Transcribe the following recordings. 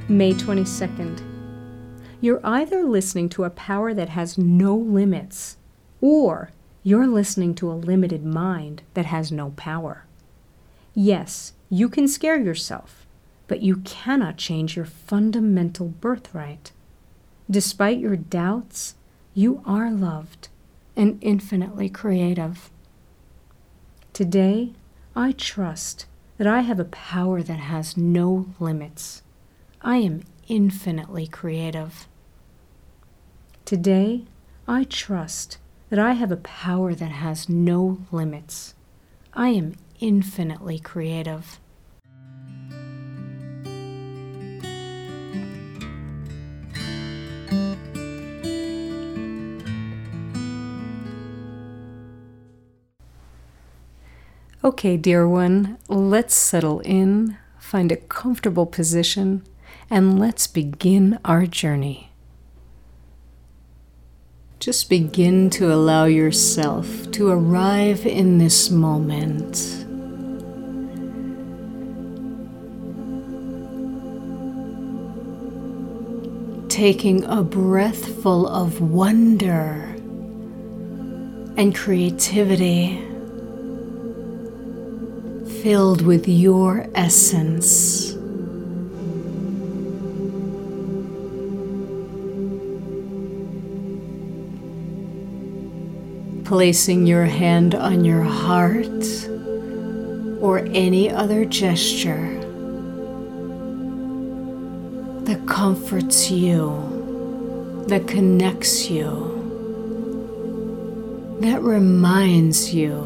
May 22nd. You're either listening to a power that has no limits, or you're listening to a limited mind that has no power. Yes, you can scare yourself, but you cannot change your fundamental birthright. Despite your doubts, you are loved and infinitely creative. Today, I trust that I have a power that has no limits. I am infinitely creative. Today, I trust that I have a power that has no limits. I am infinitely creative. Okay, dear one, let's settle in, find a comfortable position, and let's begin our journey. Just begin to allow yourself to arrive in this moment. Taking a breath full of wonder and creativity, filled with your essence. Placing your hand on your heart or any other gesture that comforts you, that connects you, that reminds you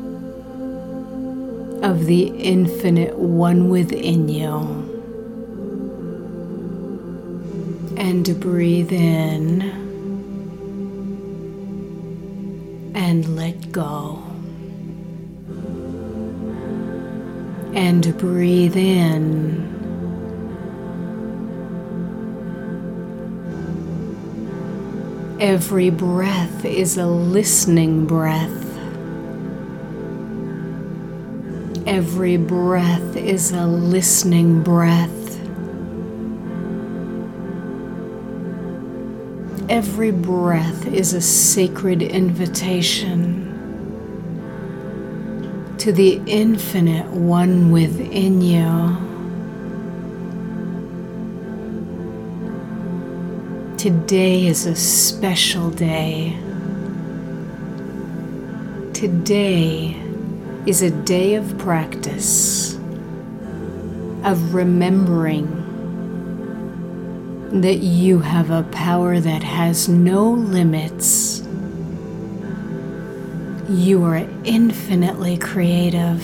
of the infinite one within you. And breathe in and let go. And breathe in every breath is a listening breath. Every breath is a listening breath. Every breath is a sacred invitation to the infinite one within you. Today is a special day. Today is a day of practice, of remembering that you have a power that has no limits. You are infinitely creative.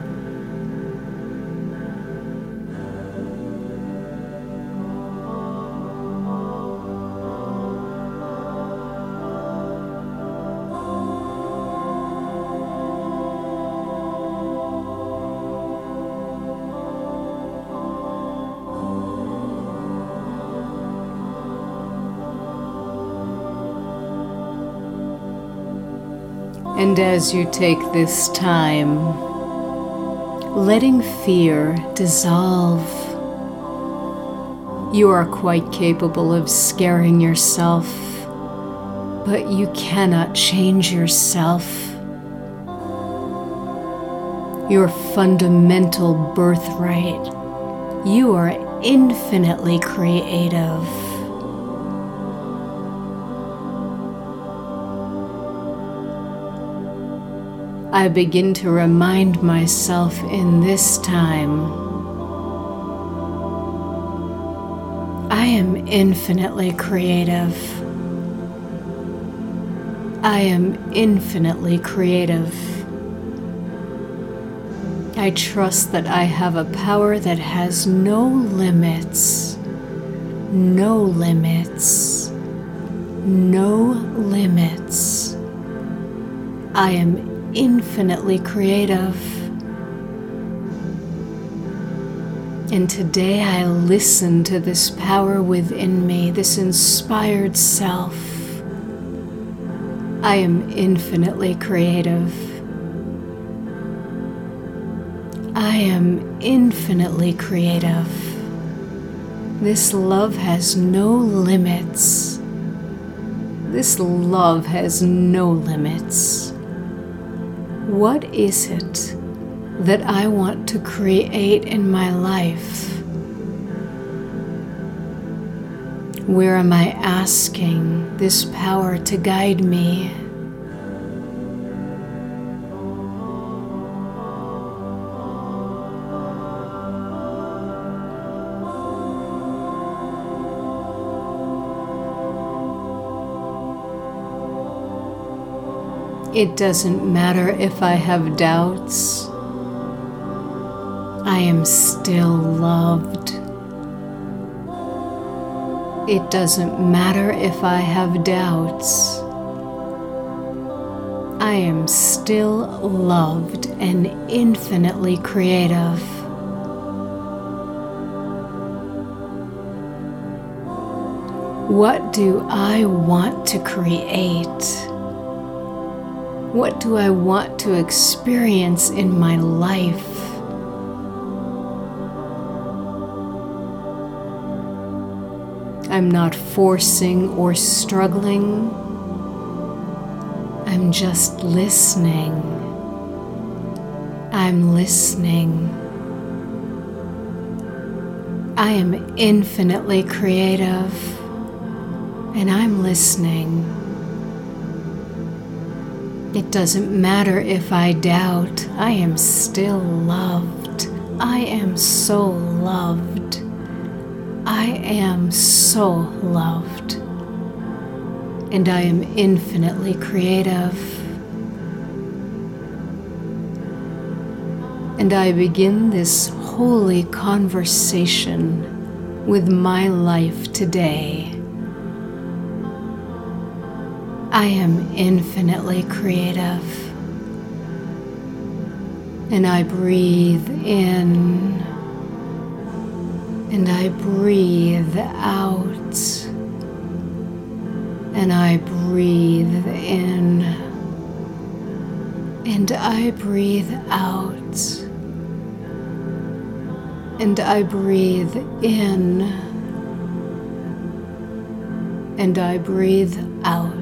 And as you take this time, letting fear dissolve, you are quite capable of scaring yourself, but you cannot change yourself. Your fundamental birthright, you are infinitely creative. I begin to remind myself in this time, I am infinitely creative. I am infinitely creative. I trust that I have a power that has no limits. No limits. No limits. I am infinitely creative. And today I listen to this power within me, this inspired self. I am infinitely creative. I am infinitely creative. This love has no limits. This love has no limits. What is it that I want to create in my life? Where am I asking this power to guide me? It doesn't matter if I have doubts. I am still loved. It doesn't matter if I have doubts. I am still loved and infinitely creative. What do I want to create? What do I want to experience in my life? I'm not forcing or struggling. I'm just listening. I'm listening. I am infinitely creative, and I'm listening. It doesn't matter if I doubt, I am still loved. I am so loved. I am so loved. And I am infinitely creative. And I begin this holy conversation with my life today. I am infinitely creative, and I breathe in, and I breathe out, and I breathe in, and I breathe out, and I breathe in, and I breathe out.